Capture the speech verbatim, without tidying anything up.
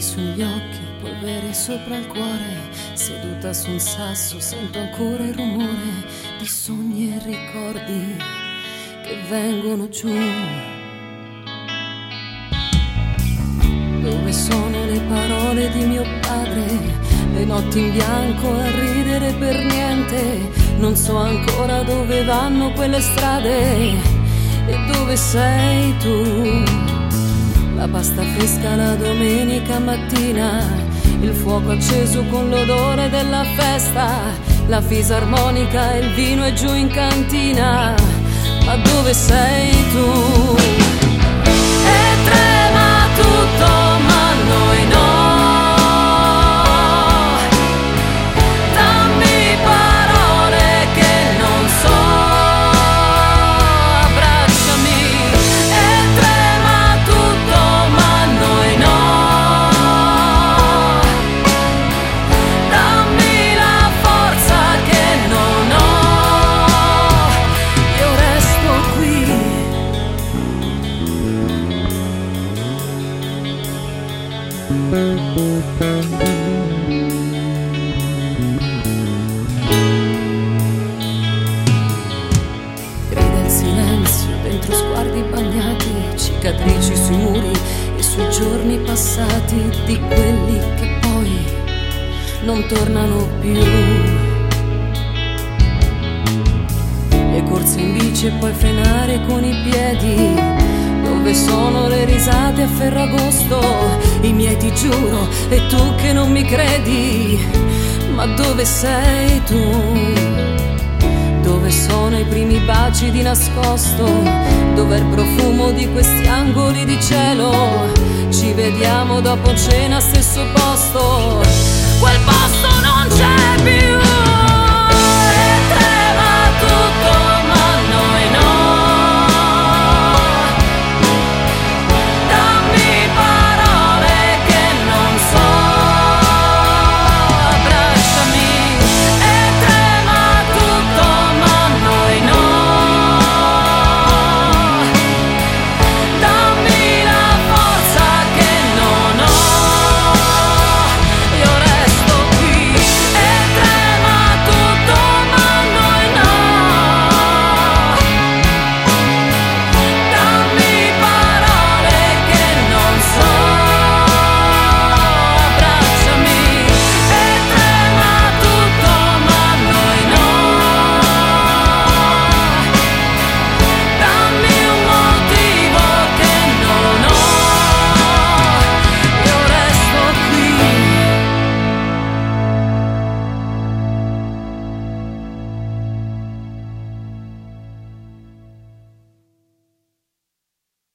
sugli occhi, polvere sopra il cuore, seduta su un sasso sento ancora il rumore di sogni e ricordi che vengono giù. Dove sono le parole di mio padre, le notti in bianco a ridere per niente, non so ancora dove vanno quelle strade e dove sei tu. La pasta fresca la domenica mattina, il fuoco acceso con l'odore della festa, la fisarmonica e il vino è giù in cantina, ma dove sei tu? E trema tutto ma noi no. Dammi parole che non so, abbracciami. E trema tutto ma noi no. Dammi la forza che non ho, io resto qui. Grida il silenzio dentro sguardi bagnati, cicatrici sui muri e sui giorni passati, di quelli che poi non tornano più. Le corse in bici e poi frenare con i piedi. Dove sono le risate a Ferragosto, i miei ti giuro, e tu che non mi credi, ma dove sei tu? Dove sono i primi baci di nascosto? Dov'è il profumo di questi angoli di cielo? Ci vediamo dopo cena, stesso posto, quel posto non c'è più.